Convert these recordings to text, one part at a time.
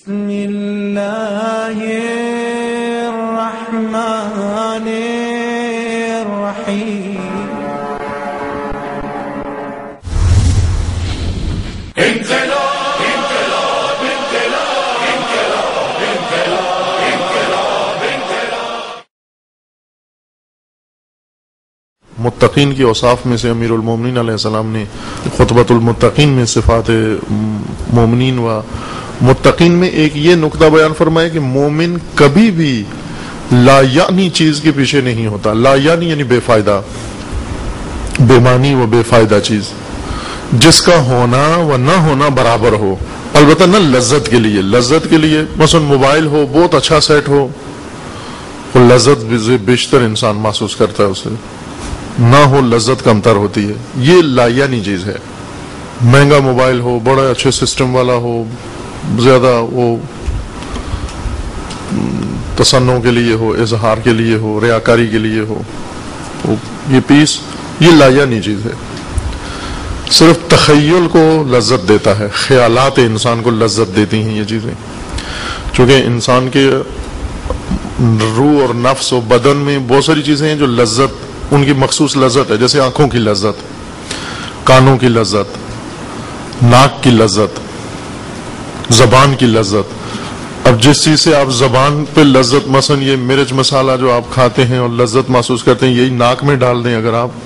بسم اللہ الرحمن الرحیم متقین کی اوصاف میں سے امیر المومنین علیہ السلام نے خطبۃ المتقین میں صفات مومنین و متقین میں ایک یہ نقطہ بیان فرمایا کہ مومن کبھی بھی لا یعنی چیز کے پیچھے نہیں ہوتا. لا یعنی بے فائدہ، بے معنی و بے فائدہ چیز جس کا ہونا و نہ ہونا برابر ہو. البتہ نہ لذت کے لیے، لذت کے لیے مثلا موبائل ہو بہت اچھا سیٹ ہو، وہ لذت بیشتر انسان محسوس کرتا ہے، اسے نہ ہو لذت کمتر ہوتی ہے. یہ لا یعنی چیز ہے. مہنگا موبائل ہو، بڑا اچھے سسٹم والا ہو، زیادہ وہ تصنع کے لیے ہو، اظہار کے لیے ہو، ریاکاری کے لیے ہو، یہ پیس یہ لا یعنی چیز ہے. صرف تخیل کو لذت دیتا ہے، خیالات انسان کو لذت دیتی ہیں یہ چیزیں. چونکہ انسان کے روح اور نفس و بدن میں بہت ساری چیزیں ہیں جو لذت، ان کی مخصوص لذت ہے. جیسے آنکھوں کی لذت، کانوں کی لذت، ناک کی لذت، زبان کی لذت. اب جس چیز سے آپ زبان پہ لذت، مثلا یہ مرچ مسالہ جو آپ کھاتے ہیں اور لذت محسوس کرتے ہیں، یہی ناک میں ڈال دیں اگر آپ،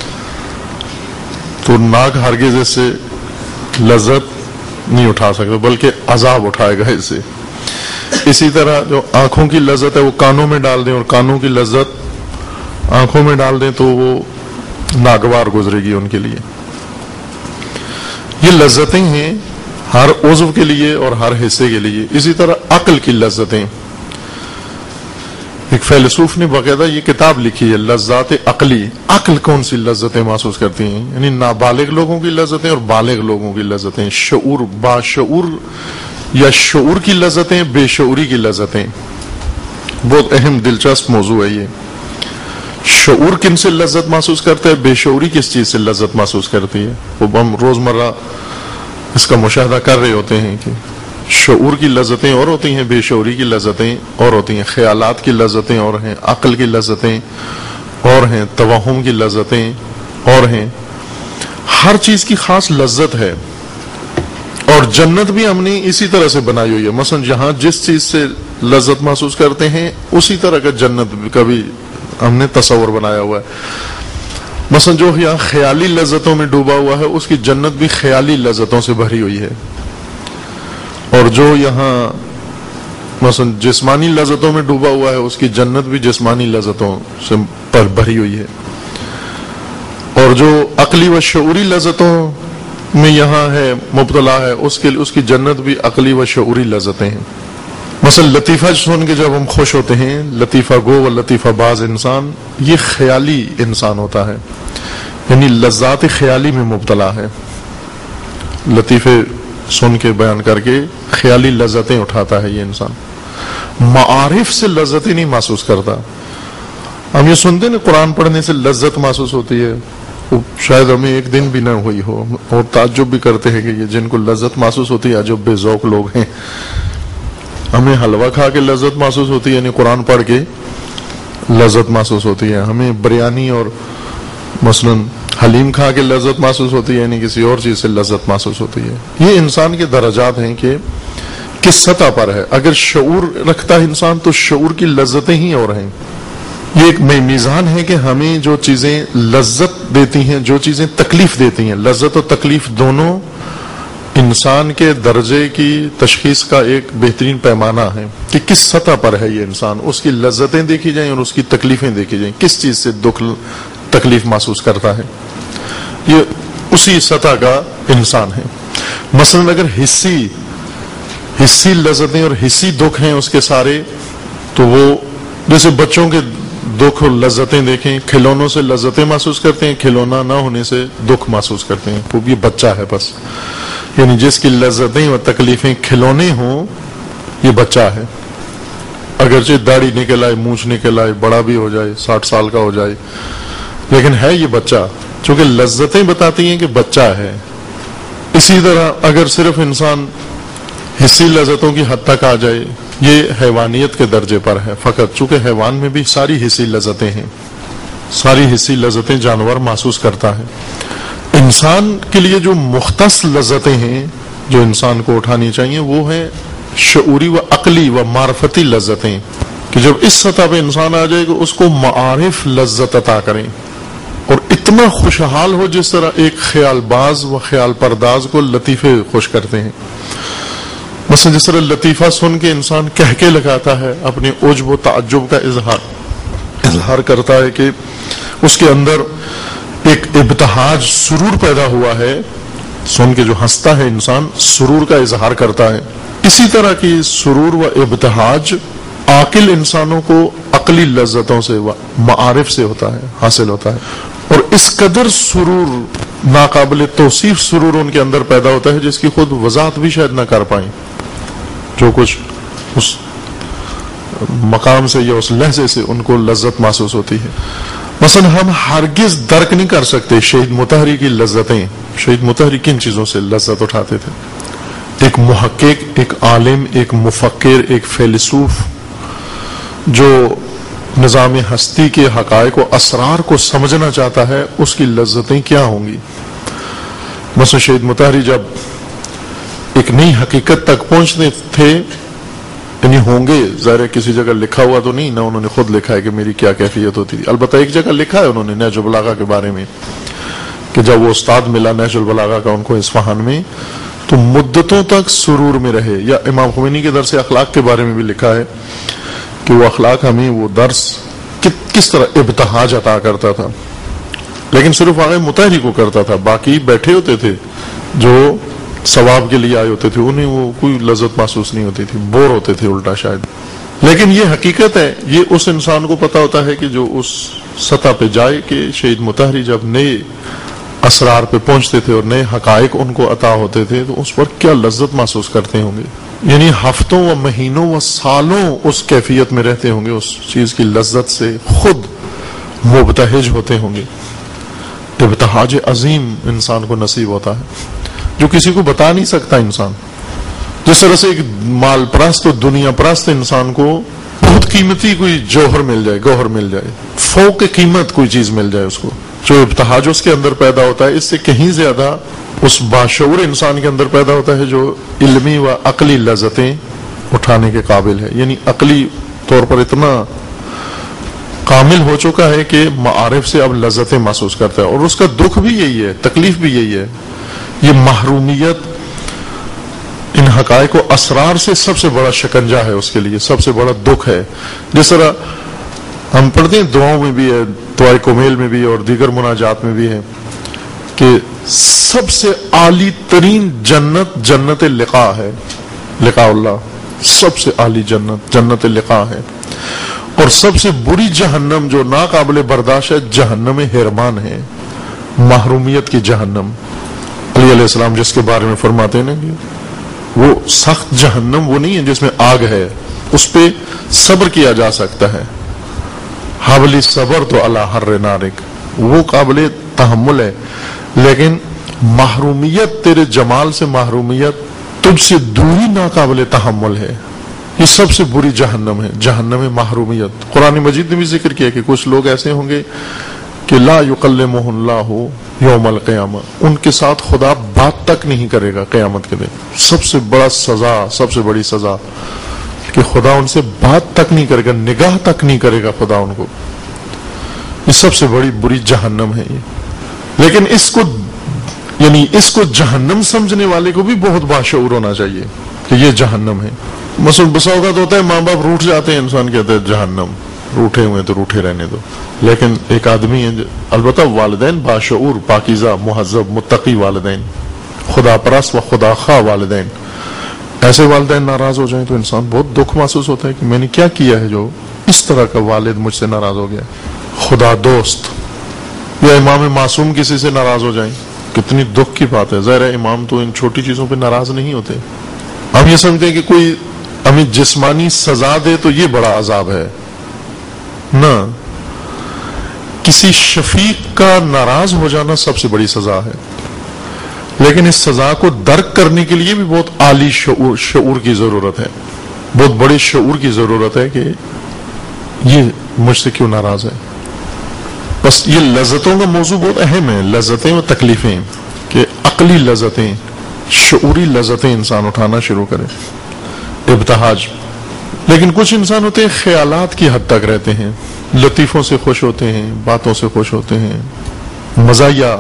تو ناک ہرگز اس سے لذت نہیں اٹھا سکتا بلکہ عذاب اٹھائے گا اس سے. اسی طرح جو آنکھوں کی لذت ہے وہ کانوں میں ڈال دیں اور کانوں کی لذت آنکھوں میں ڈال دیں تو وہ ناگوار گزرے گی ان کے لیے. یہ لذتیں ہیں ہر عضو کے لیے اور ہر حصے کے لیے. اسی طرح عقل کی لذتیں، ایک فیلسوف نے باقاعدہ یہ کتاب لکھی ہے لذات عقلی. عقل کون سی لذتیں محسوس کرتی ہیں، یعنی نابالغ لوگوں کی لذتیں اور بالغ لوگوں کی لذتیں، شعور، باشعور یا شعور کی لذتیں، بے شعوری کی لذتیں. بہت اہم دلچسپ موضوع ہے یہ. شعور کن سے لذت محسوس کرتا ہے، بے شعوری کس چیز سے لذت محسوس کرتی ہے. وہ ہم روزمرہ اس کا مشاہدہ کر رہے ہوتے ہیں کہ شعور کی لذتیں اور ہوتی ہیں، بے شعوری کی لذتیں اور ہوتی ہیں، خیالات کی لذتیں اور ہیں، عقل کی لذتیں اور ہیں، توہم کی لذتیں اور ہیں. ہر چیز کی خاص لذت ہے. اور جنت بھی ہم نے اسی طرح سے بنائی ہوئی ہے. مثلا جہاں جس چیز سے لذت محسوس کرتے ہیں اسی طرح کا جنت کا بھی ہم نے تصور بنایا ہوا ہے. مثلا جو یہاں خیالی لذتوں میں ڈوبا ہوا ہے اس کی جنت بھی خیالی لذتوں سے بھری ہوئی ہے. اور جو یہاں مثلا جسمانی لذتوں میں ڈوبا ہوا ہے اس کی جنت بھی جسمانی لذتوں سے بھری ہوئی ہے. اور جو عقلی و شعوری لذتوں میں یہاں ہے مبتلا ہے اس کی جنت بھی عقلی و شعوری لذتیں ہیں. مثلا لطیفہ سن کے جب ہم خوش ہوتے ہیں، لطیفہ گو و لطیفہ باز انسان، یہ خیالی انسان ہوتا ہے، یعنی لذات خیالی میں مبتلا ہے. لطیفے سن کے بیان کر کے خیالی لذتیں اٹھاتا ہے یہ انسان. معارف سے لذتیں نہیں محسوس کرتا. ہم یہ سنتے ہیں قرآن پڑھنے سے لذت محسوس ہوتی ہے، شاید ہمیں ایک دن بھی نہ ہوئی ہو، اور تعجب بھی کرتے ہیں کہ یہ جن کو لذت محسوس ہوتی ہے عجب بے ذوق لوگ ہیں. ہمیں حلوہ کھا کے لذت محسوس ہوتی ہے، یعنی قرآن پڑھ کے لذت محسوس ہوتی ہے. ہمیں بریانی اور مثلا حلیم کھا کے لذت محسوس ہوتی ہے، یعنی کسی اور چیز سے لذت محسوس ہوتی ہے. یہ انسان کے درجات ہیں کہ کس سطح پر ہے. اگر شعور رکھتا ہے انسان تو شعور کی لذتیں ہی اور ہیں. یہ ایک میزان ہے کہ ہمیں جو چیزیں لذت دیتی ہیں، جو چیزیں تکلیف دیتی ہیں، لذت و تکلیف دونوں انسان کے درجے کی تشخیص کا ایک بہترین پیمانہ ہے کہ کس سطح پر ہے یہ انسان. اس کی لذتیں دیکھی جائیں اور اس کی تکلیفیں دیکھی جائیں، کس چیز سے دکھ تکلیف محسوس کرتا ہے. یہ اسی سطح کا انسان ہے. مثلا اگر حصی لذتیں اور حصی دکھ ہیں اس کے سارے، تو وہ جیسے بچوں کے دکھ اور لذتیں دیکھیں، کھلونوں سے لذتیں محسوس کرتے ہیں، کھلونا نہ ہونے سے دکھ محسوس کرتے ہیں. وہ بھی بچہ ہے بس، یعنی جس کی لذتیں اور تکلیفیں کھلونے ہوں یہ بچہ ہے. اگرچہ داڑھی نکل آئے، مونچھ نکل آئے، بڑا بھی ہو جائے، 60 سال کا ہو جائے، لیکن ہے یہ بچہ، چونکہ لذتیں بتاتی ہیں کہ بچہ ہے. اسی طرح اگر صرف انسان حسی لذتوں کی حد تک آ جائے، یہ حیوانیت کے درجے پر ہے فقط، چونکہ حیوان میں بھی ساری حسی لذتیں ہیں، ساری حسی لذتیں جانور محسوس کرتا ہے۔ انسان کے لیے جو مختص لذتیں ہیں جو انسان کو اٹھانی چاہیے وہ ہیں شعوری و عقلی و معرفتی لذتیں، کہ جب اس سطح پہ انسان آ جائے کہ اس کو معارف لذت عطا کریں اور اتنا خوشحال ہو جس طرح ایک خیال باز و خیال پرداز کو لطیفے خوش کرتے ہیں۔ مثلا جس طرح لطیفہ سن کے انسان کہکے لگاتا ہے، اپنے عجب و تعجب کا اظہار کرتا ہے کہ اس کے اندر ایک ابتہاج سرور پیدا ہوا ہے، سن کے جو ہنستا ہے انسان سرور کا اظہار کرتا ہے۔ اسی طرح کی سرور و ابتہاج عاقل انسانوں کو عقلی لذتوں سے و معارف سے ہوتا ہے، حاصل ہوتا ہے، اور اس قدر سرور، ناقابل توصیف سرور ان کے اندر پیدا ہوتا ہے جس کی خود وضاحت بھی شاید نہ کر پائیں، جو کچھ اس مقام سے یا اس لہجے سے ان کو لذت محسوس ہوتی ہے۔ مثلا ہم ہرگز درک نہیں کر سکتے شہید مطہری کی لذتیں۔ شہید مطہری کن چیزوں سے لذت اٹھاتے تھے؟ ایک محقق، ایک عالم، ایک مفکر، ایک فیلسوف جو نظام ہستی کے حقائق و اسرار کو سمجھنا چاہتا ہے، اس کی لذتیں کیا ہوں گی؟ مثلا شہید مطہری جب ایک نئی حقیقت تک پہنچتے تھے، یعنی ہوں گے، ظاہر کسی جگہ لکھا ہوا تو نہیں، نہ انہوں نے خود لکھا ہے کہ میری کیا کیفیت ہوتی تھی، البتہ ایک جگہ لکھا ہے انہوں نے نہج البلاغہ کے بارے میں کہ جب وہ استاد ملا نہج البلاغہ کا ان کو اصفہان میں، تو مدتوں تک سرور میں رہے۔ یا امام خمینی کے درس اخلاق کے بارے میں بھی لکھا ہے کہ وہ اخلاق ہمیں وہ درس کس طرح ابتہاج عطا کرتا تھا، لیکن صرف آگے مطہری کو کرتا تھا، باقی بیٹھے ہوتے تھے جو ثواب کے لیے آئے ہوتے تھے، انہیں وہ کوئی لذت محسوس نہیں ہوتی تھی، بور ہوتے تھے الٹا شاید۔ لیکن یہ حقیقت ہے، یہ اس انسان کو پتا ہوتا ہے کہ جو اس سطح پہ جائے کہ شہید مطہری جب نئے اسرار پہ پہنچتے تھے اور نئے حقائق ان کو عطا ہوتے تھے تو اس پر کیا لذت محسوس کرتے ہوں گے، یعنی ہفتوں و مہینوں و سالوں اس کیفیت میں رہتے ہوں گے، اس چیز کی لذت سے خود مبتہج ہوتے ہوں گے۔ ابتہاج عظیم انسان کو نصیب ہوتا ہے جو کسی کو بتا نہیں سکتا انسان۔ جس طرح سے ایک مال پرست و دنیا پرست انسان کو بہت قیمتی کوئی جوہر مل جائے، گوہر مل جائے، فوق قیمت کوئی چیز مل جائے، اس کو جو ابتہاج اس کے اندر پیدا ہوتا ہے اس سے کہیں زیادہ اس باشعور انسان کے اندر پیدا ہوتا ہے جو علمی و عقلی لذتیں اٹھانے کے قابل ہے، یعنی عقلی طور پر اتنا کامل ہو چکا ہے کہ معارف سے اب لذتیں محسوس کرتا ہے۔ اور اس کا دکھ بھی یہی ہے، تکلیف بھی یہی ہے، یہ محرومیت ان حقائق و اسرار سے سب سے بڑا شکنجہ ہے، اس کے لیے سب سے بڑا دکھ ہے۔ جس طرح ہم پڑھتے ہیں دعاؤں میں بھی ہے، دعائے کمیل میں بھی اور دیگر مناجات میں بھی ہے کہ سب سے عالی ترین جنت جنت لقاء ہے، لقاء اللہ، سب سے عالی جنت جنت لقاء ہے، اور سب سے بری جہنم جو ناقابل برداشت ہے جہنم حرمان ہے، محرومیت کی جہنم۔ علی علیہ السلام جس کے بارے میں فرماتے ہیں نا کہ وہ سخت جہنم وہ نہیں ہے جس میں آگ ہے، اس پہ صبر کیا جا سکتا ہے، حبلی صبر تو علی حر نارک، وہ قابل تحمل ہے، لیکن محرومیت، تیرے جمال سے محرومیت، تجھ سے دوری ناقابل تحمل ہے، یہ سب سے بری جہنم ہے، جہنم محرومیت۔ قرآن مجید نے بھی ذکر کیا کہ کچھ لوگ ایسے ہوں گے کہ لا یکلمہ اللہ یوم القیامہ، ان کے ساتھ خدا بات تک نہیں کرے گا قیامت کے دن۔ سب سے بڑا سزا، سب سے بڑی سزا کہ خدا ان سے بات تک نہیں کرے گا، نگاہ تک نہیں کرے گا خدا ان کو، یہ سب سے بڑی بری جہنم ہے یہ۔ لیکن اس کو جہنم سمجھنے والے کو بھی بہت باشعور ہونا چاہیے کہ یہ جہنم ہے۔ مثلا بسا اوقات ہوتا ہے ماں باپ روٹھ جاتے ہیں، انسان کہتا ہے جہنم، روٹھے ہوئے تو روٹھے رہنے دو، لیکن ایک آدمی ہے، البتہ والدین باشعور، پاکیزہ، مہذب، متقی والدین، خدا پرست و خدا خواہ والدین، ایسے والدین ناراض ہو جائیں تو انسان بہت دکھ محسوس ہوتا ہے کہ میں نے کیا کیا ہے جو اس طرح کا والد مجھ سے ناراض ہو گیا۔ خدا دوست یا امام معصوم کسی سے ناراض ہو جائیں، کتنی دکھ کی بات ہے۔ ظاہر ہے امام تو ان چھوٹی چیزوں پہ ناراض نہیں ہوتے، ہم یہ سمجھتے ہیں کہ کوئی ہمیں جسمانی سزا دے تو یہ بڑا عذاب ہے، نہ، کسی شفیق کا ناراض ہو جانا سب سے بڑی سزا ہے۔ لیکن اس سزا کو درک کرنے کے لیے بھی بہت عالی شعور کی ضرورت ہے، بہت بڑے شعور کی ضرورت ہے کہ یہ مجھ سے کیوں ناراض ہے۔ بس یہ لذتوں کا موضوع بہت اہم ہے، لذتیں و تکلیفیں، کہ عقلی لذتیں، شعوری لذتیں انسان اٹھانا شروع کرے، ابتہاج۔ لیکن کچھ انسان ہوتے ہیں خیالات کی حد تک رہتے ہیں، لطیفوں سے خوش ہوتے ہیں، باتوں سے خوش ہوتے ہیں، مزاحیہ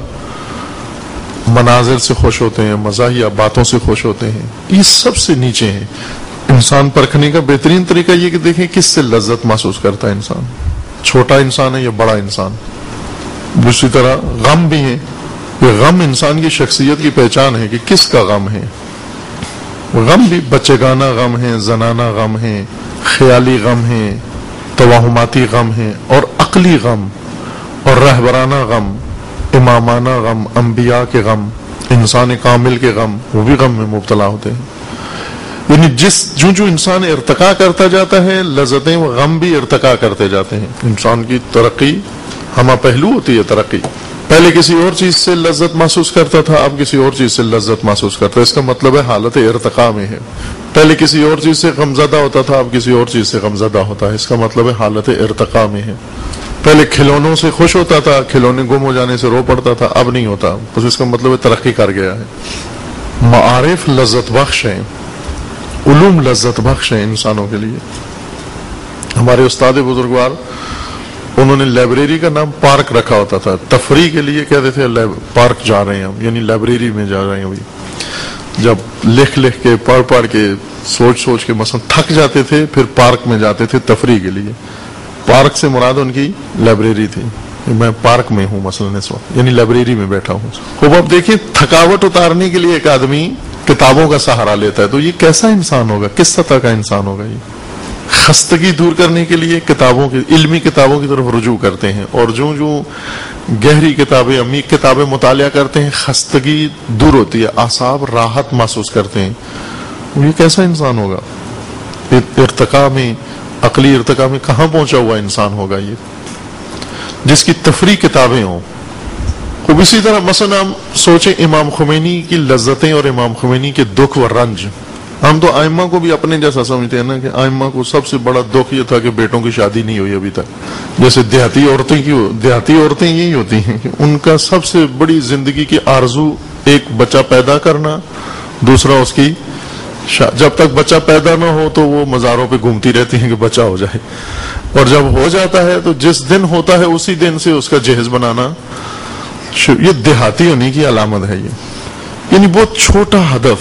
مناظر سے خوش ہوتے ہیں، مزاحیہ باتوں سے خوش ہوتے ہیں، یہ سب سے نیچے ہیں۔ انسان پرکھنے کا بہترین طریقہ یہ کہ دیکھیں کس سے لذت محسوس کرتا ہے انسان، چھوٹا انسان ہے یا بڑا انسان۔ دوسری طرح غم بھی ہے، یہ غم انسان کی شخصیت کی پہچان ہے کہ کس کا غم ہے۔ غم بھی بچگانہ غم ہے، زنانہ غم ہے، خیالی غم ہے، توہماتی غم ہے، اور عقلی غم اور رہبرانہ غم، امامانہ غم، انبیاء کے غم، انسان کامل کے غم، وہ بھی غم میں مبتلا ہوتے ہیں۔ یعنی جو انسان ارتقا کرتا جاتا ہے، لذتیں و غم بھی ارتقا کرتے جاتے ہیں۔ انسان کی ترقی ہمہ پہلو ہوتی ہے ترقی۔ پہلے کسی اور چیز سے لذت محسوس کرتا تھا، اب کسی اور چیز سے لذت محسوس کرتا ہے، اس کا مطلب ہے حالت ارتقا میں ہے۔ پہلے کسی اور چیز سے غمزدہ ہوتا تھا، اب کسی اور چیز سے غمزدہ ہوتا ہے، اس کا مطلب ہے حالت ارتقا میں ہے۔ پہلے کھلونوں سے خوش ہوتا تھا، کھلونے گم ہو جانے سے رو پڑتا تھا، اب نہیں ہوتا، بس اس کا مطلب ہے ترقی کر گیا ہے۔ معارف لذت بخش ہیں، علوم لذت بخش ہیں انسانوں کے لیے۔ ہمارے استاد بزرگوار انہوں نے لائبریری کا نام پارک رکھا ہوتا تھا، تفریح کے لیے کہتے تھے پارک جا رہے ہیں ہم، یعنی لائبریری میں جا رہے ہیں ابھی۔ جب لکھ کے پڑھ کے سوچ کے مثلا تھک جاتے تھے، پھر پارک میں جاتے تھے تفریح کے لیے۔ پارک سے مراد ان کی لائبریری تھی، میں پارک میں ہوں مثلا اس وقت، یعنی لائبریری میں بیٹھا ہوں۔ خوب اب دیکھیں، تھکاوٹ اتارنے کے لیے ایک آدمی کتابوں کا سہارا لیتا ہے، تو یہ کیسا انسان ہوگا، کس سطح کا انسان ہوگا؟ یہ خستگی دور کرنے کے لیے علمی کتابوں کی طرف رجوع کرتے ہیں، اور جو گہری کتابیں، عمیق کتابیں مطالعہ کرتے ہیں، خستگی دور ہوتی ہے، اعصاب راحت محسوس کرتے ہیں۔ یہ کیسا انسان ہوگا؟ ارتقا میں، عقلی ارتقا میں کہاں پہنچا ہوا انسان ہوگا یہ، جس کی تفریح کتابیں ہوں۔ خوب اسی طرح مثلا ہم سوچیں امام خمینی کی لذتیں اور امام خمینی کے دکھ و رنج۔ ہم تو ائمہ کو بھی اپنے جیسا سمجھتے ہیں نا، کہ ائمہ کو سب سے بڑا دکھ یہ تھا کہ بیٹوں کی شادی نہیں ہوئی ابھی تک۔ جیسے دیہاتی عورتیں یہی ہوتی ہیں کہ ان کا سب سے بڑی زندگی کی آرزو ایک بچہ پیدا کرنا، دوسرا اس کی جب تک بچہ پیدا نہ ہو تو وہ مزاروں پہ گھومتی رہتی ہیں کہ بچہ ہو جائے، اور جب ہو جاتا ہے تو جس دن ہوتا ہے اسی دن سے اس کا جہیز بنانا۔ یہ دیہاتی ہونے کی علامت ہے یہ، یعنی بہت چھوٹا ہدف،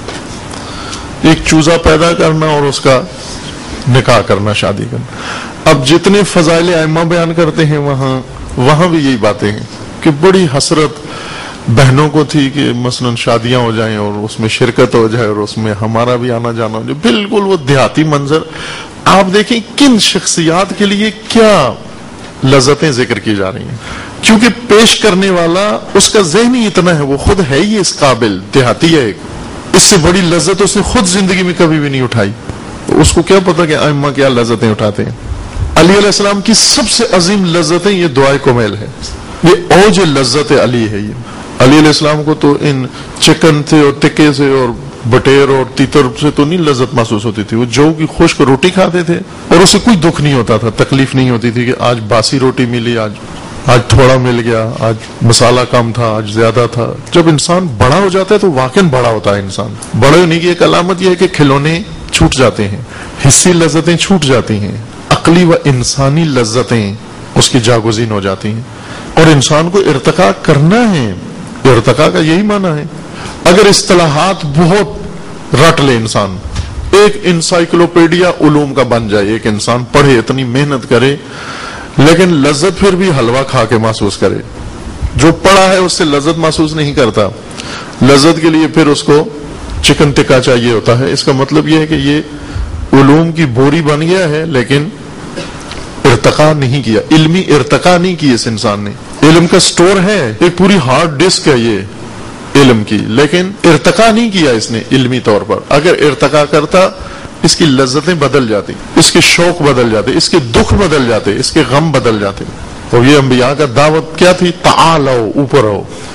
ایک چوزا پیدا کرنا اور اس کا نکاح کرنا، شادی کرنا۔ اب جتنے فضائل ائمہ بیان کرتے ہیں وہاں بھی یہی باتیں ہیں کہ بڑی حسرت بہنوں کو تھی کہ مثلا شادیاں ہو جائیں اور اس میں شرکت ہو جائے اور اس میں ہمارا بھی آنا جانا ہو جائے، بالکل وہ دیہاتی منظر۔ آپ دیکھیں کن شخصیات کے لیے کیا لذتیں ذکر کی جا رہی ہیں، کیونکہ پیش کرنے والا اس کا ذہن ہی اتنا ہے، وہ خود ہے ہی اس قابل، دیہاتی ہے ایک، اس سے بڑی لذت اس نے خود زندگی میں کبھی بھی نہیں اٹھائی، تو اس کو کیا پتا کہ ائمہ کیا لذتیں اٹھاتے ہیں۔ علی علیہ السلام کی سب سے عظیم لذتیں یہ دعائے کمیل ہے، یہ اوج لذت علی ہے۔ یہ علی علیہ السلام کو تو ان چکن سے اور ٹکے سے اور بٹیر اور تیتر سے تو نہیں لذت محسوس ہوتی تھی، وہ جو کی خشک روٹی کھاتے تھے اور اسے کوئی دکھ نہیں ہوتا تھا، تکلیف نہیں ہوتی تھی کہ آج باسی روٹی ملی، آج تھوڑا مل گیا، آج مسالہ کم تھا، آج زیادہ تھا۔ جب انسان بڑا ہو جاتا ہے تو واقعاً بڑا ہوتا ہے انسان۔ بڑے ہونے کی ایک علامت یہ ہے کہ کھلونے چھوٹ جاتے ہیں، حصی لذتیں چھوٹ جاتی ہیں، عقلی و انسانی لذتیں اس کی جاگزین ہو جاتی ہیں، اور انسان کو ارتقا کرنا ہے۔ ارتقا کا یہی معنی ہے۔ اگر اصطلاحات بہت رٹ لے انسان، ایک انسائکلوپیڈیا علوم کا بن جائے، ایک انسان پڑھے، اتنی محنت کرے، لیکن لذت پھر بھی حلوہ کھا کے محسوس کرے، جو پڑھا ہے اس سے لذت محسوس نہیں کرتا، لذت کے لیے پھر اس کو چکن ٹکا چاہیے ہوتا ہے، اس کا مطلب یہ ہے کہ یہ علوم کی بوری بن گیا ہے لیکن ارتقا نہیں کیا، علمی ارتقا نہیں کی اس انسان نے۔ علم کا سٹور ہے، ایک پوری ہارڈ ڈسک ہے یہ علم کی، لیکن ارتقا نہیں کیا اس نے علمی طور پر۔ اگر ارتقا کرتا، اس کی لذتیں بدل جاتی، اس کے شوق بدل جاتے، اس کے دکھ بدل جاتے، اس کے غم بدل جاتے۔ اور یہ انبیاء کا دعوت کیا تھی؟ تعالو، اوپر آؤ،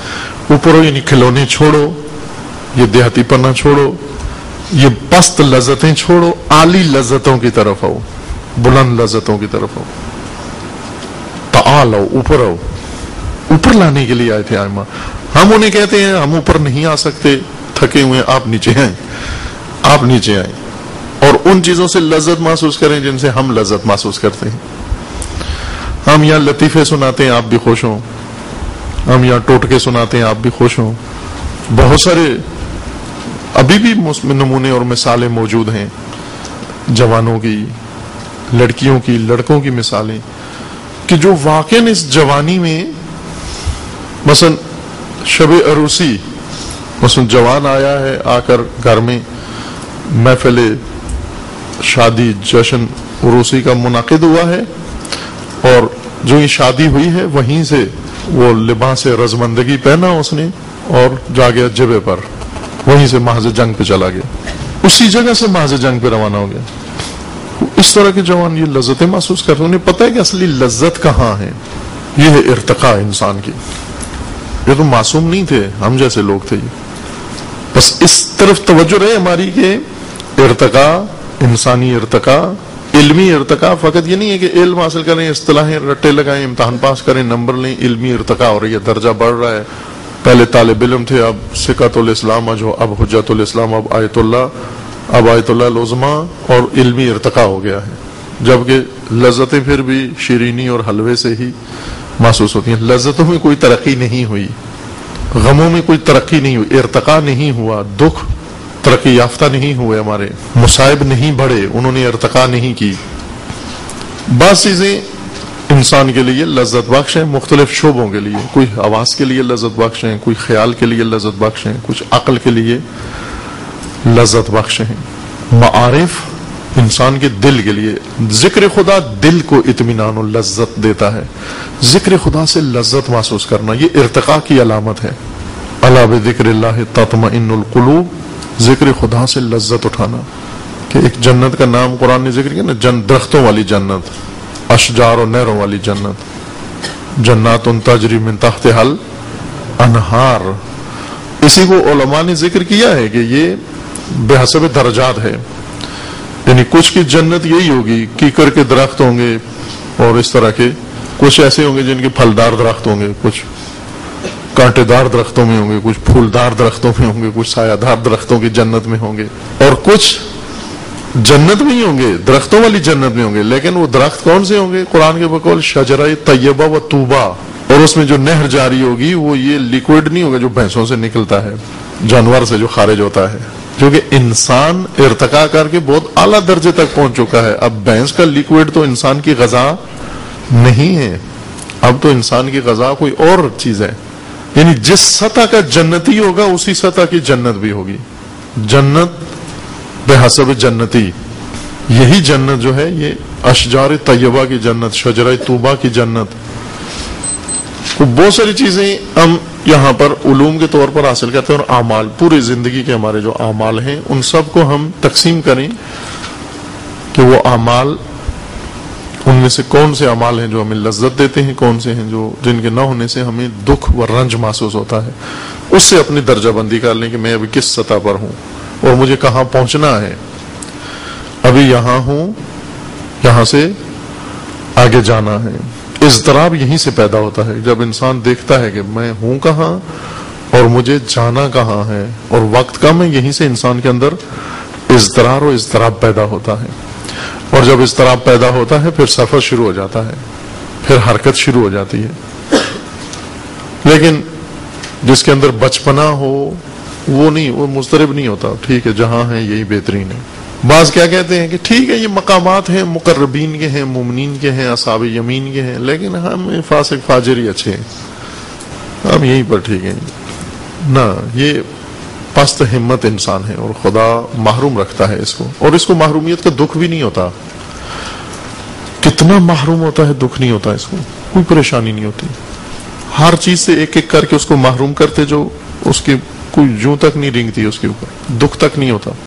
ऊपर यानी खिलौने छोड़ो, ये देहाती पन्ना छोड़ो, ये पस्त लज्जतें छोड़ो, आली लज्जतों की तरफ आओ, बुलंद लज्जतों की तरफ आओ। ताल आओ, ऊपर आओ, ऊपर लाने के लिए आए थे आइमा। हम उन्हें कहते हैं हम ऊपर नहीं आ सकते, थके हुए, आप नीचे आए, आप नीचे आए और उन चीजों से लज्जत महसूस करें जिनसे हम लज्जत महसूस करते हैं। हम यहाँ लतीफे सुनाते हैं, आप भी खुश हों, हम यहाँ टोटके सुनाते हैं, आप भी खुश हों। बहुत सारे अभी भी नमूने और मिसालें मौजूद हैं, जवानों की, लड़कियों की, लड़कों की मिसालें, कि जो वाकई इस जवानी में मसलन शब अरूसी, मसलन जवान आया है, आकर घर में महफिल शादी जश्न उरूसी का मुनाकिद हुआ है और जो ये शादी हुई है वहीं से वो लिबास रजमंदगी पहना उसने और जा गया जिबे पर, वहीं से महज जंग पे चला गया, उसी जगह से महज जंग पे रवाना हो गया। इस तरह के जवान ये लज्जतें महसूस करते, उन्हें पता है कि असली लज्जत कहाँ है। ये है इर्तिका इंसान की। ये तो मासूम नहीं थे, हम जैसे लोग थे। बस इस तरफ तवज्जो रहे हमारी कि इर्तिका, इंसानी इर्तिका, इल्मी इर्तिका। फकत ये नहीं है कि इल्म हासिल करें, इस्तिलाहें रट्टे लगाएं, इम्तहान पास करें, नंबर लें, इल्मी इर्तिका हो रही है, दर्जा बढ़ रहा है। पहले तालिब इल्म थे, अब सिकातुल इस्लाम, अब हुज्जतुल इस्लाम, अब आयतुल्लाह उज़्मा और इल्मी इर्तिका हो गया है। जबकि लज्जतें फिर भी शीरीनी और हलवे से ही महसूस होती हैं। लज्जतों में कोई तरक्की नहीं हुई, गमों में कोई तरक्की नहीं हुई, इर्तिका नहीं हुआ, दुख तरक्की याफ्ता नहीं हुए, हमारे मुसाइब नहीं बढ़े, उन्होंने इर्तिका नहीं की। बस चीजें इंसान के लिए लज्जत बख्श हैं, मुख्तलिफ शोबों के लिए। कोई आवाज के लिए लज्जत बख्श हैं, कोई ख्याल के लिए लज्जत बख्श हैं, कुछ अक्ल के लिए लज्जत बख्श हैं। मारिफ इंसान के दिल के लिए, जिक्र खुदा दिल को इत्मीनान और लज्जत देता है। जिक्र खुदा से लज्जत महसूस करना ये इर्तिका की अलामत है। अला बिज़िक्रिल्लाह तत्मइन्नुल कुलूब, जिक्र खुदा से लज्जत उठाना। कि एक जन्नत का नाम कुरान ने जिक्र किया ना, दरख्तों वाली जन्नत, अशजार और नहरों वाली जन्नत, जन्नातुन तजरी मिन तहतिहल अनहार। इसी को उलमा ने जिक्र किया है कि ये बेहसब दर्जात है, यानी कुछ की जन्नत यही होगी, कीकर के दरख्त होंगे और इस तरह के, कुछ ऐसे होंगे जिनके फलदार दरख्त होंगे, कुछ कांटेदार दरख्तों में होंगे, कुछ फूलदार दरख्तों में होंगे, कुछ सायादार दरख्तों की जन्नत में होंगे, और कुछ जन्नत में ही होंगे, दरख्तों वाली जन्नत में होंगे। लेकिन वो दरख्त कौन से होंगे? कुरान के बकौल शजरा तैयबा व तूबा, और उसमें जो नहर जारी होगी वो ये लिक्विड नहीं होगा जो भैंसों से निकलता है, जानवर से जो खारिज होता है, क्योंकि इंसान इर्तिका करके बहुत आला दर्जे तक पहुंच चुका है। अब भैंस का लिक्विड तो इंसान की गजा नहीं है, अब तो इंसान की गजा कोई और चीज है। यानी जिस सतह का जन्नती होगा उसी सतह की जन्नत भी होगी। जन्नत बेहसब जन्नती, यही जन्नत जो है ये अशजार तैयबा की जन्नत, शजरा तूबा की जन्नत। तो बहुत सारी चीजें हम यहाँ पर उलूम के तौर पर हासिल करते हैं, और आमाल, पूरी जिंदगी के हमारे जो आमाल हैं उन सब को हम तकसीम करें कि वो आमाल, उनमें से कौन से अमाल हैं जो हमें लज्जत देते हैं, कौन से हैं जो जिनके न होने से हमें दुख व रंज महसूस होता है। उससे अपनी दर्जाबंदी कर लें कि मैं अभी किस सतह पर हूं और मुझे कहां पहुंचना है। अभी यहां हूं, यहां से आगे जाना है। इज़्तिराब यहीं से पैदा होता है, जब इंसान देखता है कि मैं हूं कहां और मुझे जाना कहां है और वक्त कम है, यहीं से इंसान के अंदर इज़्तिरार और इज़्तिराब पैदा होता है। और जब इज़्तिराब पैदा होता है फिर सफर शुरू हो जाता है, फिर हरकत शुरू हो जाती है। लेकिन जिसके अंदर बचपना हो वो नहीं, वो मुस्तरिब नहीं होता। ठीक है, जहां है यही बेहतरीन है। बाज क्या कहते हैं कि ठीक है ये मकामात हैं, मुकर्रबीन के हैं, मुमनीन के हैं, असहाब यमीन के हैं, लेकिन हम फासिक फाजिर ही अच्छे हैं, हम यहीं पर ठीक है ना। ये पस्त हिम्मत इंसान है और खुदा महरूम रखता है इसको, और इसको महरूमियत का दुख भी नहीं होता। कितना महरूम होता है, दुख नहीं होता इसको, कोई परेशानी नहीं होती। हर चीज से एक एक करके उसको महरूम करते जो उसकी कोई जूं तक नहीं रिंगती, उसके ऊपर दुख तक नहीं होता।